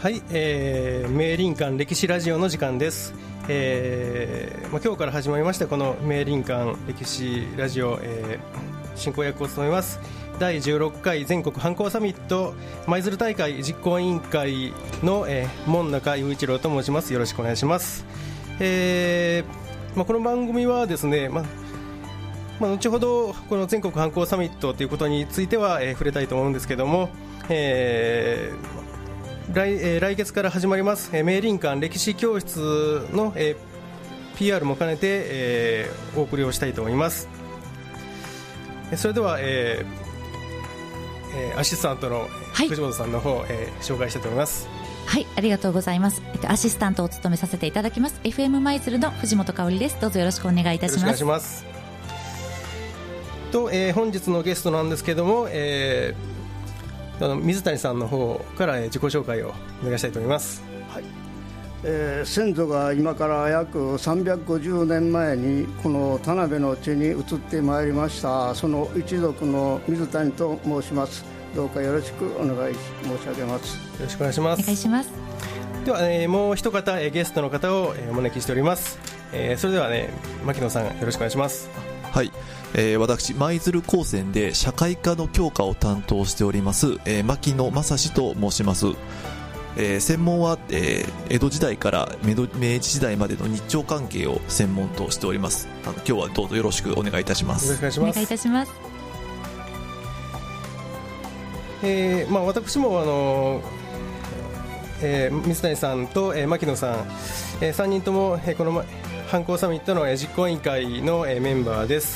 はい、明林館歴史ラジオの時間です。今日から始まりましたこの明林館歴史ラジオ、進行役を務めます第16回全国藩校サミット舞鶴大会実行委員会の、門中雄一郎と申します。よろしくお願いします。この番組はですね、後ほどこの全国藩校サミットということについては、触れたいと思うんですけども、来月から始まります明林館歴史教室の、PR も兼ねて、お送りをしたいと思います。それでは、アシスタントの藤本さんの方、紹介したいと思います。 はい、ありがとうございます。アシスタントを務めさせていただきます FM 舞鶴の藤本香織です。どうぞよろしくお願いいたします。 よろしくお願いしますと、本日のゲストなんですけども、水谷さんの方から、自己紹介をお願いしたいと思います。 はい、先祖が今から約350年前にこの田辺の地に移ってまいりましたその一族の水谷と申します。どうかよろしくお願い申し上げます。 よろしくお願いします。 お願いします。 では、もう一方、ゲストの方を、お招きしております。それではね、牧野さんよろしくお願いします。 はい、私舞鶴高専で社会科の教科を担当しております、牧野正史と申します。専門は、江戸時代から明治時代までの日朝関係を専門としております。今日はどうぞよろしくお願いいたします。 よろしくお願いします。 お願いいたします。 私も水谷さんと、牧野さん、3人とも、この藩校サミットの実行委員会のメンバーです。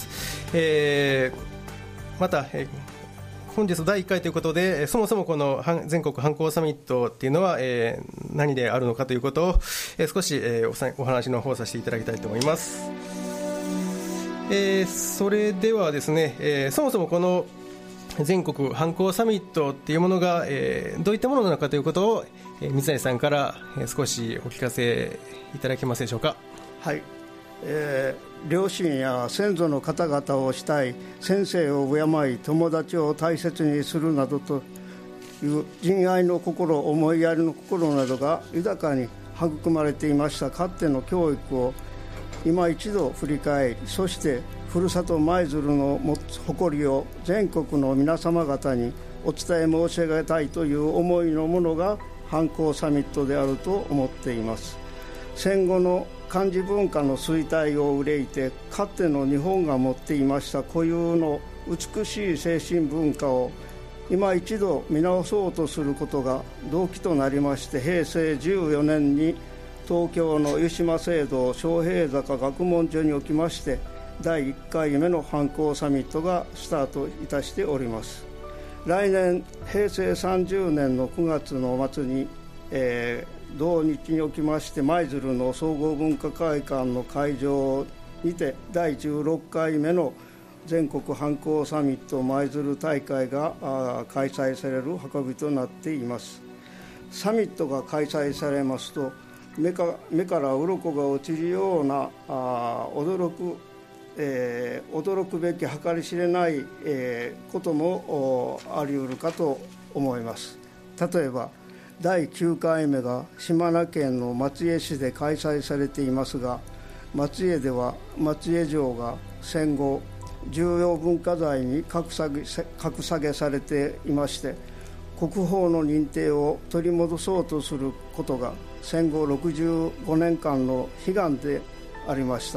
また本日第1回ということで、そもそもこの全国藩校サミットっていうのは何であるのかということを少しお話の方させていただきたいと思います。それではですね、そもそもこの全国藩校サミットっていうものがどういったものなのかということを水谷さんから少しお聞かせいただけますでしょうか。 はい、両親や先祖の方々を慕い、先生を敬い、友達を大切にするなどという仁愛の心、思いやりの心などが豊かに育まれていましたかつての教育を今一度振り返り、そしてふるさと舞鶴の持つ誇りを全国の皆様方にお伝え申し上げたいという思いのものが藩校サミットであると思っています。戦後の漢字文化の衰退を憂いて、かつての日本が持っていました固有の美しい精神文化を今一度見直そうとすることが動機となりまして、平成14年に東京の湯島聖堂昌平坂学問所におきまして第1回目の藩校サミットがスタートいたしております。来年平成30年の9月の末に、同日におきまして舞鶴の総合文化会館の会場にて第16回目の全国藩校サミット舞鶴大会が開催される運びとなっています。サミットが開催されますと目から鱗が落ちるような驚くべき計り知れない、こともあり得るかと思います。例えば第9回目が島根県の松江市で開催されていますが、松江では松江城が戦後重要文化財に格下げされていまして、国宝の認定を取り戻そうとすることが戦後65年間の悲願でありました。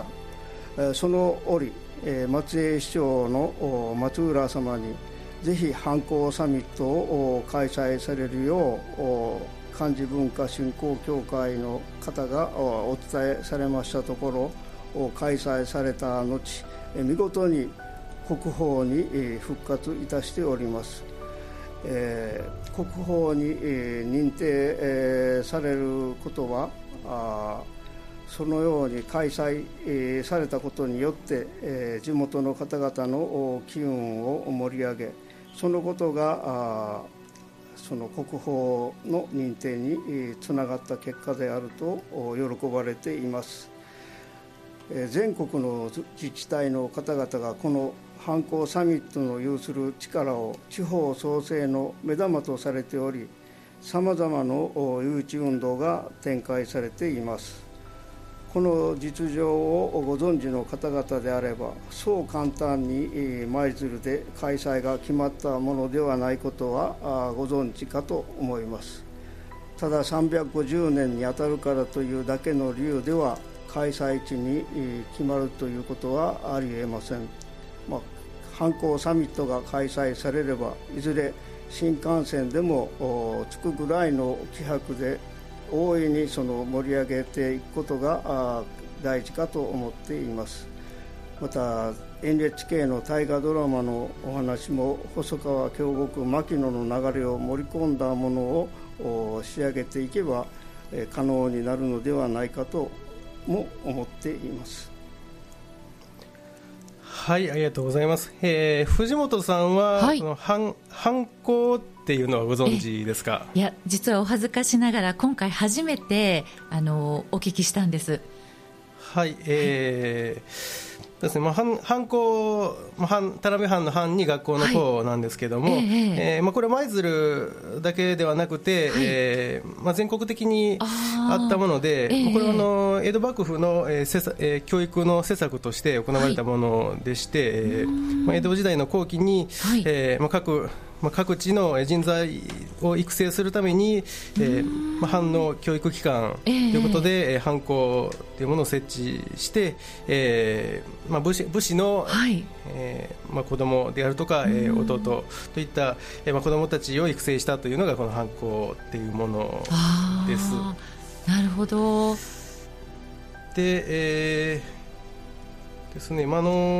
その折、松江市長の松浦様にぜひ藩校サミットを開催されるよう漢字文化振興協会の方がお伝えされましたところ、開催された後見事に国宝に復活いたしております。国宝に認定されることはそのように開催されたことによって地元の方々の機運を盛り上げ、そのことがその国宝の認定につながった結果であると喜ばれています。全国の自治体の方々がこの藩校サミットの有する力を地方創生の目玉とされており、 さまざまな誘致運動が展開されています。この実情をご存知の方々であれば、そう簡単に舞鶴で開催が決まったものではないことはご存知かと思います。ただ350年にあたるからというだけの理由では開催地に決まるということはありえません。観光サミットが開催されれば、いずれ新幹線でも着くぐらいの気迫で大いに盛り上げていくことが大事かと思っています。また NHK の大河ドラマのお話も細川京極牧野の流れを盛り込んだものを仕上げていけば可能になるのではないかとも思っています。 はい、ありがとうございます。藤本さんは、 はい、 この反抗っていうのはご存知ですか？ いや、実はお恥ずかしながら今回初めてお聞きしたんです。 はい、ですね、藩校、田辺藩の藩に学校の校なんですけども、これは舞鶴だけではなくて、全国的にあったもので、これは江戸幕府の、教育の施策として行われたものでして、江戸時代の後期に、各地の人材を育成するために、藩の教育機関ということで、藩校というものを設置して、武士の、子供であるとか、弟といった、子供たちを育成したというのがこの藩校というものです。 なるほど。 で、ですね、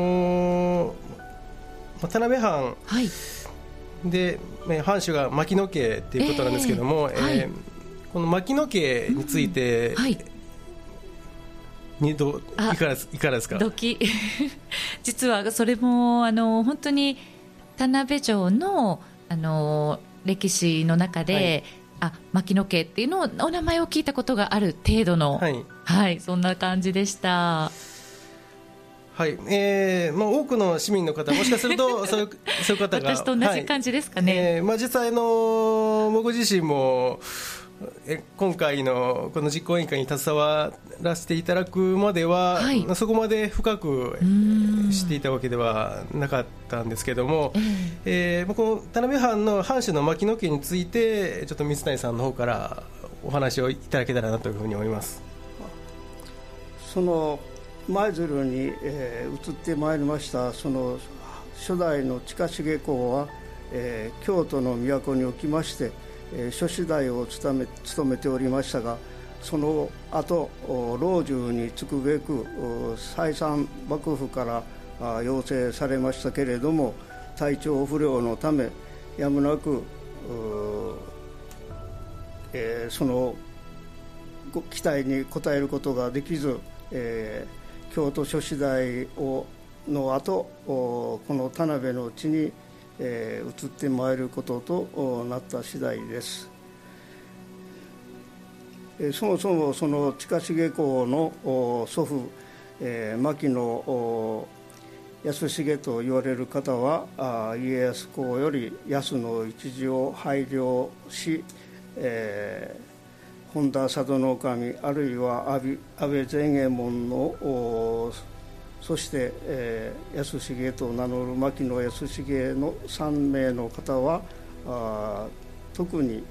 田辺藩、で藩主が牧野家ということなんですけども、この牧野家について、いかがですか？ 実はそれも本当に田辺城の歴史の中で、牧野家っていうのをお名前を聞いたことがある程度の、そんな感じでした。 はい、多くの市民の方、もしかするとそういう方が私と同じ感じですかね。 実際僕自身も今回のこの実行委員会に携わらせていただくまでは、そこまで深く知っていたわけではなかったんですけども、この田辺藩の藩主の牧野家についてちょっと水谷さんの方からお話をいただけたらなというふうに思います。 舞鶴に、移ってまいりましたその初代の近重公は、京都の都におきまして、諸子代を務めておりましたが、その後老中に就くべく再三幕府から要請されましたけれども、体調不良のためやむなくその期待に応えることができず、京都諸子代の後この田辺の地に、移ってまいることとなった次第です。そもそもその近重公の祖父、牧野安重と言われる方は家康公より安の一時を拝領し、本田佐渡守あるいは安倍前右衛門のそして、安重と名乗る牧野安重の3名の方は特に、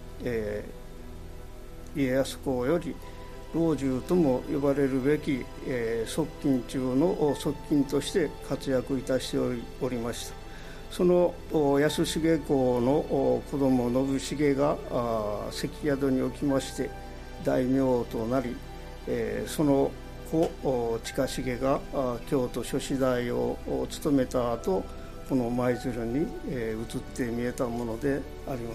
家康公より老中とも呼ばれるべき、側近中の側近として活躍いたしておりました。その安重公の子供信重が関宿におきまして大名となり、その子近重が京都諸子代を務めた後、この舞鶴に移って見えたものであります。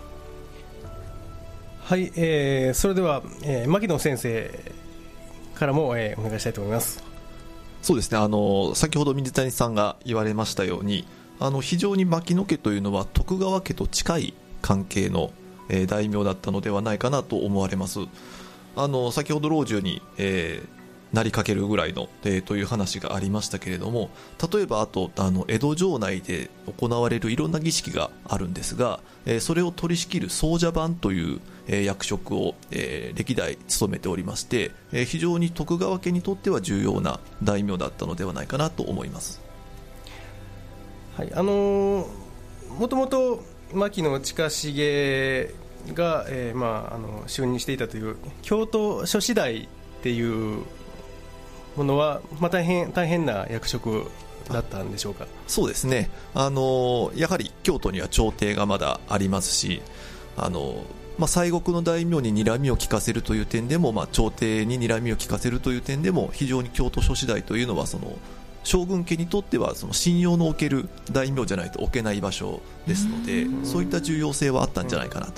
はい、それでは、牧野先生からも、お願いしたいと思います。 そうですね、先ほど水谷さんが言われましたように、非常に牧野家というのは徳川家と近い関係の、大名だったのではないかなと思われます。先ほど老中に、 なりかけるぐらいの、という話がありましたけれども、例えばあと江戸城内で行われるいろんな儀式があるんですが、それを取り仕切る総社番という、役職を、歴代務めておりまして、非常に徳川家にとっては重要な大名だったのではないかなと思います。 はい、もともと牧野近重が、就任していたという京都諸子代っていうものは、大変な役職だったんでしょうか。 そうですね、やはり京都には朝廷がまだありますし、西国の大名に睨みを利かせるという点でも、朝廷に睨みを利かせるという点でも、非常に京都諸子代というのは将軍家にとっては信用のおける大名じゃないと置けない場所ですので、そういった重要性はあったんじゃないかなと。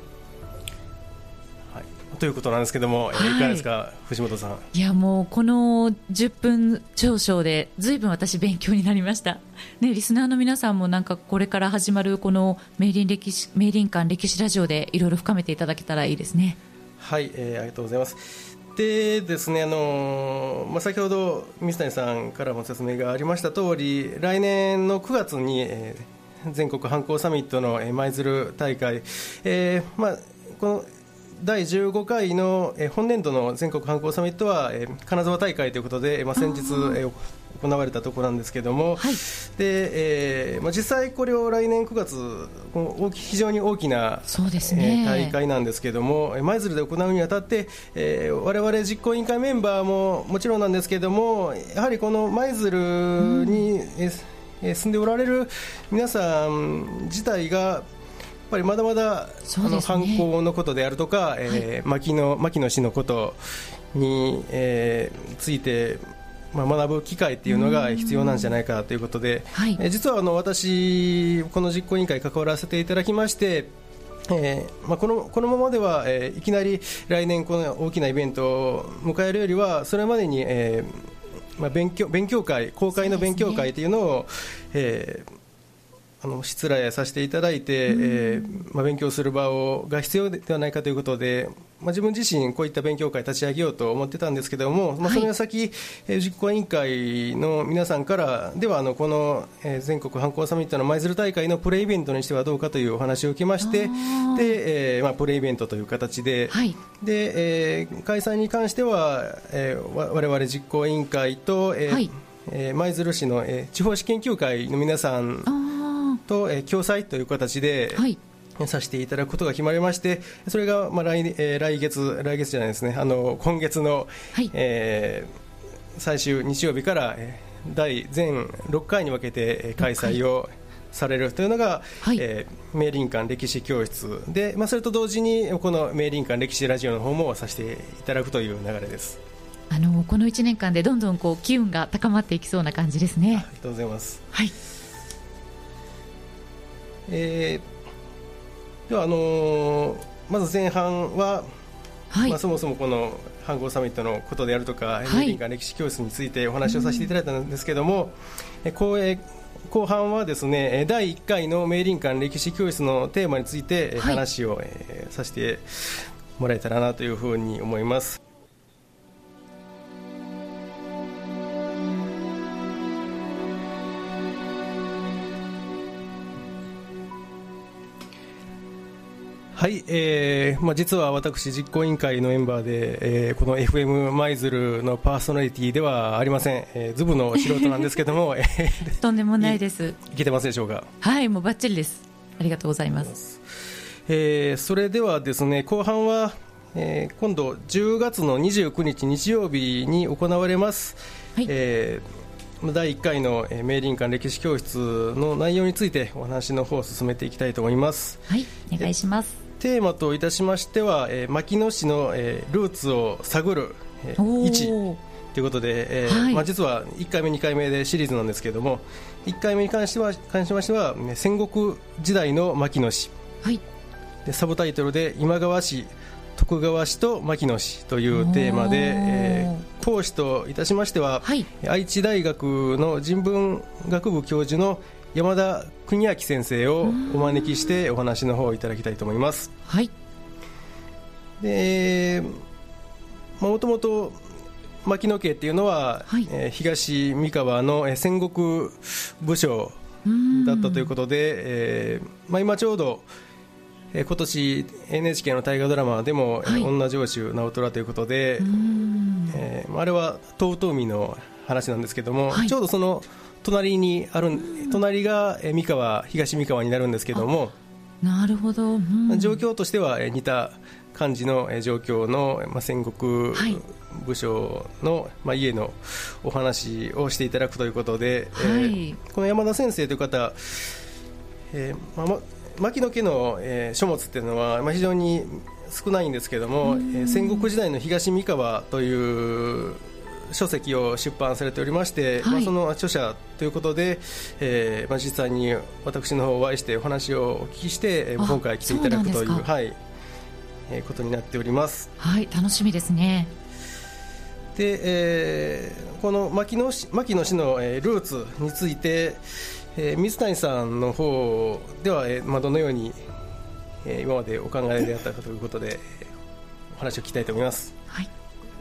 ということなんですけども、いかがですか、藤本さん。 いや、もうこの10分少々で随分私勉強になりました、ね。リスナーの皆さんもなんかこれから始まるこの明林館歴史ラジオでいろいろ深めていただけたらいいですね。 はい、ありがとうございます。でですね、先ほど水谷さんからも説明がありました通り、来年の9月に、全国藩校サミットの舞鶴大会、この第15回の本年度の全国藩校サミットは金沢大会ということで、先日行われたところなんですけれども、はい、で実際これを来年9月非常に大きな、大会なんですけれども、舞鶴で行うにあたって、我々実行委員会メンバーももちろんなんですけれども、やはりこの舞鶴に、住んでおられる皆さん自体がやっぱりまだまだ藩校のことであるとか、牧野氏のことに、ついて、学ぶ機会っていうのが必要なんじゃないかということで、実は私この実行委員会関わらせていただきまして、このままでは、いきなり来年この大きなイベントを迎えるよりは、それまでに、勉強会、公開の勉強会というのを、失礼させていただいて、勉強する場が必要ではないかということで、自分自身こういった勉強会立ち上げようと思ってたんですけども、その先、実行委員会の皆さんからではこの、全国藩校サミットの舞鶴大会のプレイベントにしてはどうかというお話を受けまして、で、プレイベントという形で、で、開催に関しては、我々実行委員会と、舞鶴市の、地方史研究会の皆さんと、共催という形で、させていただくことが決まりまして、それが、来月じゃないですね、今月の、最終日曜日から、全6回に分けて開催をされるというのが、明林館歴史教室で、それと同時にこの明林館歴史ラジオの方もさせていただくという流れです。 この1年間でどんどん機運が高まっていきそうな感じですね。 ありがとうございます。ではまず前半は、そもそもこの藩校サミットのことであるとか、明林館歴史教室についてお話をさせていただいたんですけども、後半はですね、第1回の明林館歴史教室のテーマについて話を、させてもらえたらなというふうに思います。はい、実は私実行委員会のメンバーで、この FM 舞鶴のパーソナリティではありません、ズブの素人なんですけどもとんでもないです。 いけてますでしょうか。 はい、もうバッチリです。ありがとうございます。 それではですね、後半は、今度10月の29日日曜日に行われます、第1回の明林館歴史教室の内容についてお話の方を進めていきたいと思います。 はい、お願いします。 テーマといたしましては、牧野氏の、ルーツを探る、位置ということで、実は1回目2回目でシリーズなんですけれども、1回目に関しましては、戦国時代の牧野氏、でサブタイトルで今川氏、徳川氏と牧野氏というテーマで、講師といたしましては、愛知大学の人文学部教授の山田邦明先生をお招きしてお話の方をいただきたいと思います。で、もともと牧野家っていうのは、 はい、 東三河の戦国武将だったということで、今ちょうど今年 NHK の大河ドラマでも、はい、女城主直虎ということで、あれは遠江の話なんですけども、はい、ちょうどその隣が東三河になるんですけども、 なるほど、 状況としては似た感じの状況の、戦国武将の、家のお話をしていただくということで、はい、この山田先生という方、牧野家の、書物っていうのは、非常に少ないんですけども、戦国時代の東三河という書籍を出版されておりまして、はい、その著者ということで、実際に私の方お会いしてお話をお聞きして、今回来ていただくという、はい、ことになっております。 はい、楽しみですね。 で、この牧野氏の、ルーツについて、水谷さんの方では、どのように、今までお考えであったかということでお話を聞きたいと思います。はい。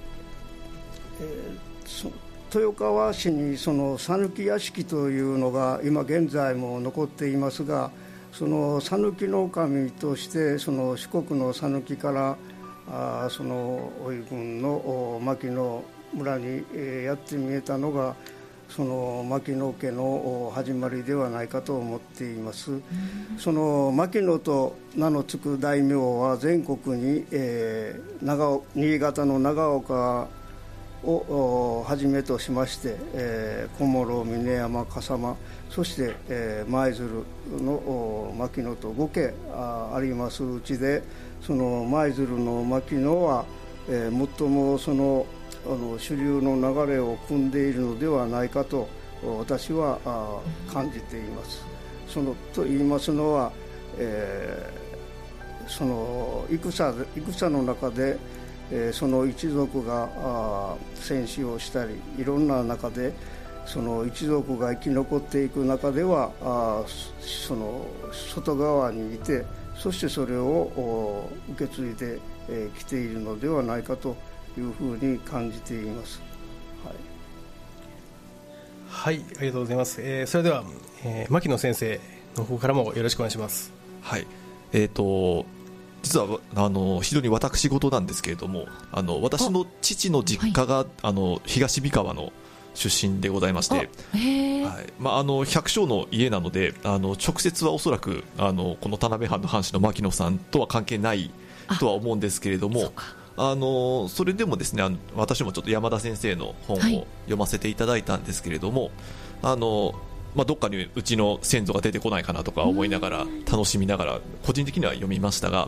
豊川市にその讃岐屋敷というのが今現在も残っていますが、その讃岐の神としてその四国の讃岐からその大井郡の牧野村にやって見えたのがその牧野家の始まりではないかと思っています。その牧野と名の付く大名は全国に、新潟の長岡をはじめとしまして、小諸、峰山、笠間、そして、舞鶴の牧野と5家ありますうちで、その舞鶴の牧野は、最もその主流の流れを組んでいるのではないかと私は感じています。と言いますのは、その戦の中でその一族が戦死をしたり、いろんな中でその一族が生き残っていく中ではその外側にいて、そしてそれを受け継いできているのではないかというふうに感じています。 はい、ありがとうございます。それでは、牧野先生の方からもよろしくお願いします。 はい、実は非常に私事なんですけれども、私の父の実家が、東三河の出身でございまして、百姓の家なので直接はおそらくこの田辺藩の藩士の牧野さんとは関係ないとは思うんですけれども、それでもですね、私もちょっと山田先生の本を読ませていただいたんですけれども、どっかにうちの先祖が出てこないかなとか思いながら、楽しみながら個人的には読みましたが、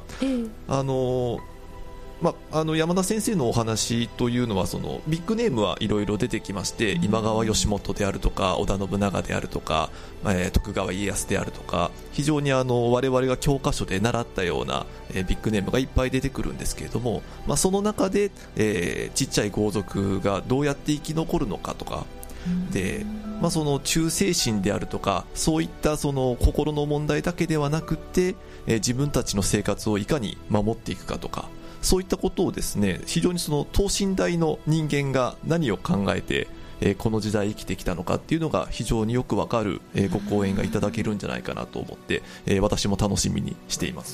山田先生のお話というのは、そのビッグネームはいろいろ出てきまして、今川義元であるとか織田信長であるとか、徳川家康であるとか、非常に我々が教科書で習ったようなビッグネームがいっぱい出てくるんですけれども、その中で、ちっちゃい豪族がどうやって生き残るのかとかで、その忠誠心であるとか、そういったその心の問題だけではなくて、自分たちの生活をいかに守っていくかとか、そういったことをですね、非常にその等身大の人間が何を考えて、この時代生きてきたのかっていうのが非常によくわかる、ご講演がいただけるんじゃないかなと思って、私も楽しみにしています。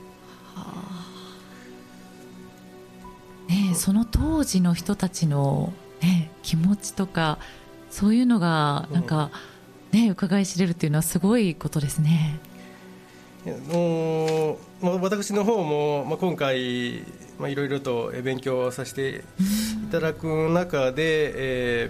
その当時の人たちの、気持ちとかそういうのがなんか、伺い知れるっていうのはすごいことですね。 私の方も、今回、いろいろと勉強させていただく中で、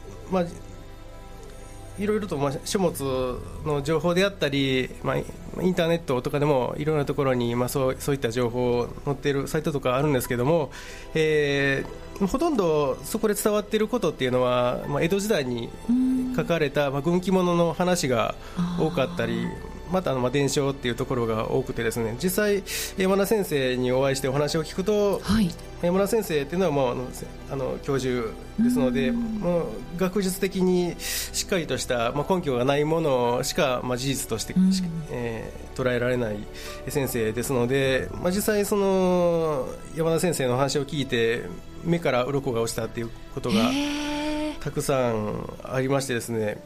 いろいろと書物の情報であったり、インターネットとかでもいろんなところに、そういった情報載っているサイトとかあるんですけども、ほとんどそこで伝わっていることっていうのは、江戸時代に書かれた軍記物の話が多かったり、 また伝承っていうところが多くてですね、実際山田先生にお会いしてお話を聞くと、 はい、 山田先生っていうのはもう教授ですので、もう学術的にしっかりとした、根拠がないものしか、事実として、捉えられない先生ですので、実際その山田先生の話を聞いて目から鱗が落ちたっていうことがたくさんありましてですね、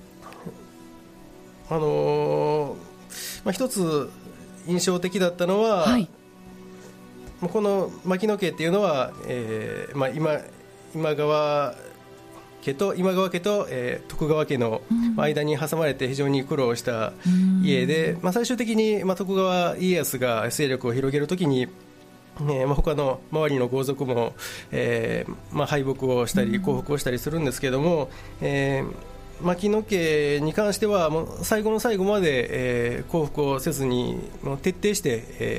一つ印象的だったのは、はい、この牧野家っていうのは、今川家と徳川家の間に挟まれて非常に苦労した家で、最終的に徳川家康が勢力を広げるときに、他の周りの豪族も、敗北をしたり降伏をしたりするんですけれども、牧野家に関してはもう最後の最後まで、降伏をせずに徹底して、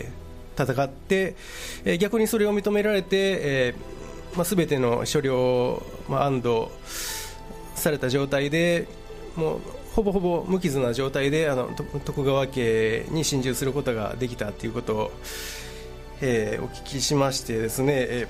戦って、逆にそれを認められて、全ての所領を、安堵された状態で、もうほぼほぼ無傷な状態で徳川家に侵入することができたということを、お聞きしましてですね、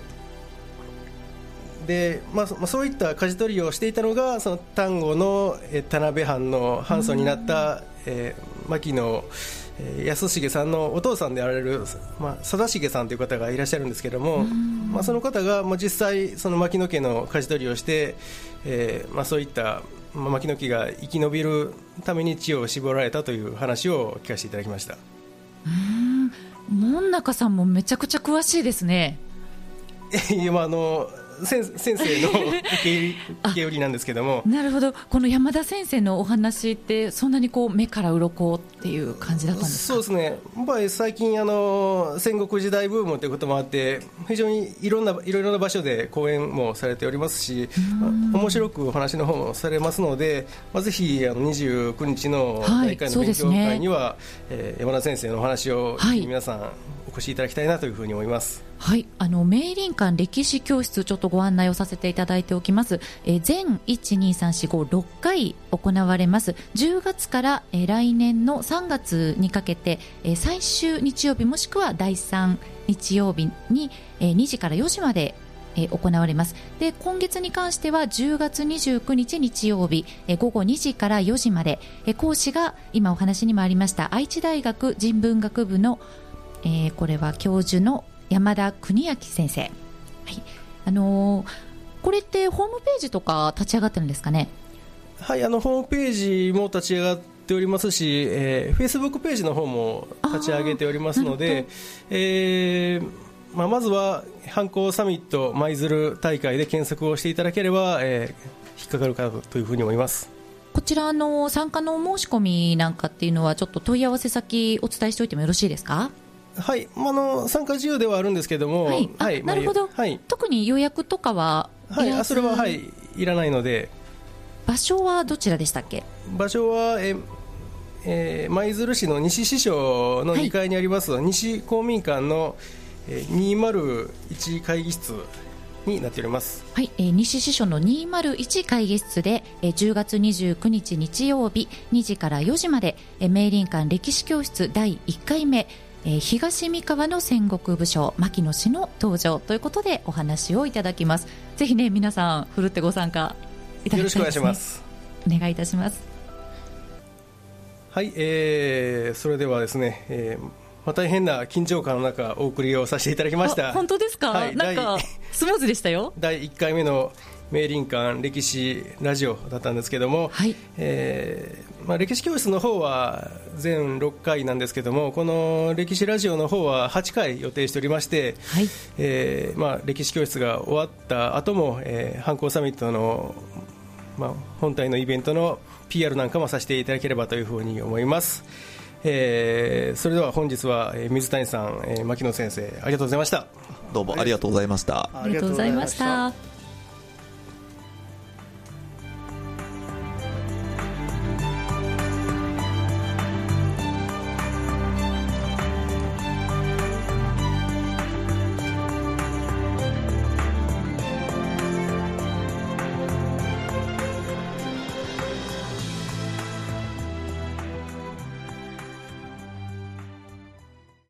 でそういった舵取りをしていたのがその丹後の田辺藩の藩祖になった、牧野安重さんのお父さんであられる、貞重さんという方がいらっしゃるんですけれども、その方が実際その牧野家の舵取りをして、そういった牧野家が生き延びるために知恵を絞られたという話を聞かせていただきました。 門中さんもめちゃくちゃ詳しいですね。 先生の受け売りなんですけども。 なるほど。この山田先生のお話ってそんなに目から鱗っていう感じだったんですか？そうですね、 やっぱり最近戦国時代ブームということもあって非常にいろいろな場所で講演もされておりますし、面白くお話の方もされますので、ぜひ29日の第1回の勉強会には、山田先生のお話を皆さんお越しいただきたいなというふうに思います。 はい、明林館歴史教室ちょっとご案内をさせていただいておきます。全 1,2,3,4,5,6 回行われます。10月から来年の3月にかけて最終日曜日もしくは第3日曜日に2時から4時まで行われます。で、今月に関しては10月29日日曜日午後2時から4時まで、講師が今お話にもありました愛知大学人文学部の、これは教授の山田邦明先生、はい、これってホームページとか立ち上がってるんですかね？ はい、ホームページも立ち上がっておりますし、Facebook ページの方も立ち上げておりますので、まずは藩校サミット舞鶴大会で検索をしていただければ、引っかかるかというふうに思います。 こちら参加の申し込みなんかっていうのはちょっと問い合わせ先お伝えしておいてもよろしいですか？ はい、参加自由ではあるんですけども、 なるほど、特に予約とかはそれは、いらないので。 場所はどちらでしたっけ？ 場所は舞鶴市の西支所の2階にあります、西公民館の201会議室になっております。 はい、西支所の201会議室で10月29日日曜日2時から4時まで明林館歴史教室第1回目東三河の戦国武将牧野氏の登場ということでお話をいただきます。ぜひね、皆さんふるってご参加いただきたいですね。 よろしくお願いします。 お願いいたします。 はい、それではですね、大変な緊張感の中お送りをさせていただきました。 本当ですか？ はい、 なんかスムーズでしたよ。 第1回目の明林館歴史ラジオだったんですけども、 はい、 歴史教室の方は全6回なんですけども、この歴史ラジオの方は8回予定しておりまして、 はい、 歴史教室が終わった後も、藩校サミットの、本体のイベントの PR なんかもさせていただければというふうに思います。それでは本日は水谷さん、牧野先生ありがとうございました。 どうもありがとうございました。 ありがとうございました。